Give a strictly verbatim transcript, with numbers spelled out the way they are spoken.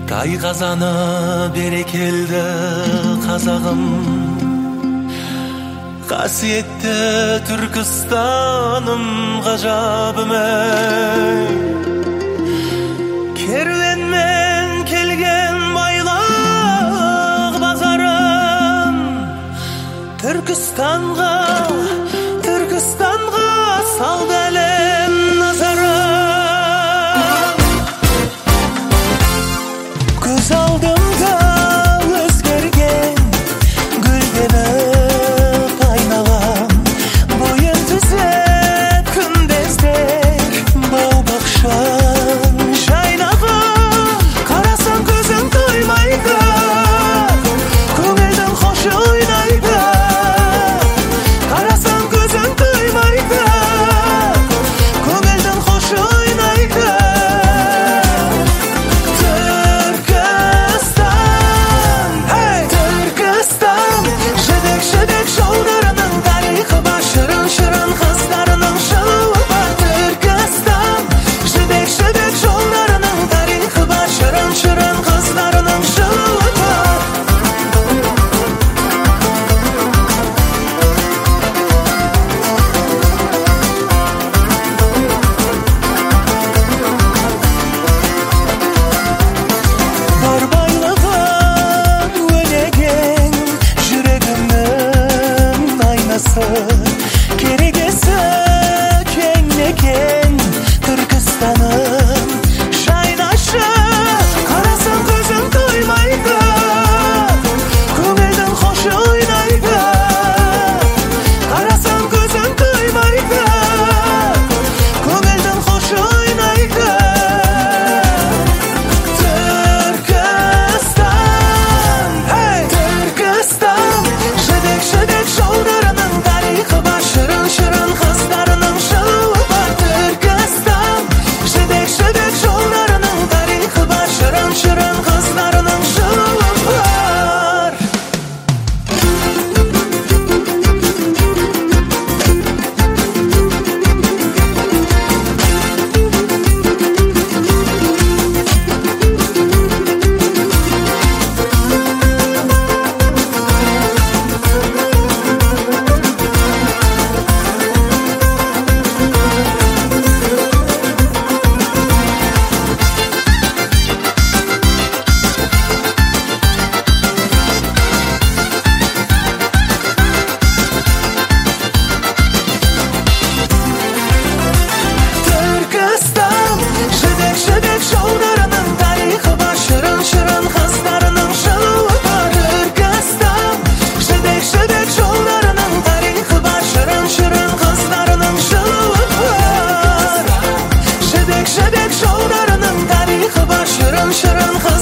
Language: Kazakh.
Тайғазаны берекелді қазағым, қасиетті Түркістаным ғажабым ей. Керуенмен келген байлық базарым, Түркістанға, Түркістанға салды әлем назарын. Көз алдымда өзгерген гүлденіп айналам, бойын түзеп күмбездер бау-бақшам жайнаған. Қарасам көзің тоймайды, көңілдің хошы ойнайды. Қарасам көзің тоймайды, көңілдің хошы ойнайды. Керегесі кең-екен Түркістаным жайнашы. Қарасам көзің тоймайды, көңілдің хошы ойнайды. Қарасам көзің тоймайды, көңілдің хошы ойнайды. Түркістан, ей Түркістан, жібек-жібек жолдарының тарихы бар, шырын-шырын қыздарының жылы бар. Түркістан, жібек-жібек жолдарының тарихы бар, шырын-шырын қыздарының жылы бар. Түркістан, жібек-жібек жолдарының тарихы бар, шырын-шырын қыздарының жылы бар. Түркістан, жібек-жібек жолдарының тарихы бар, шырын-шырын қыздарының жылы бар. Жібек-жібек жолдарының тарихы бар, шырын-шырын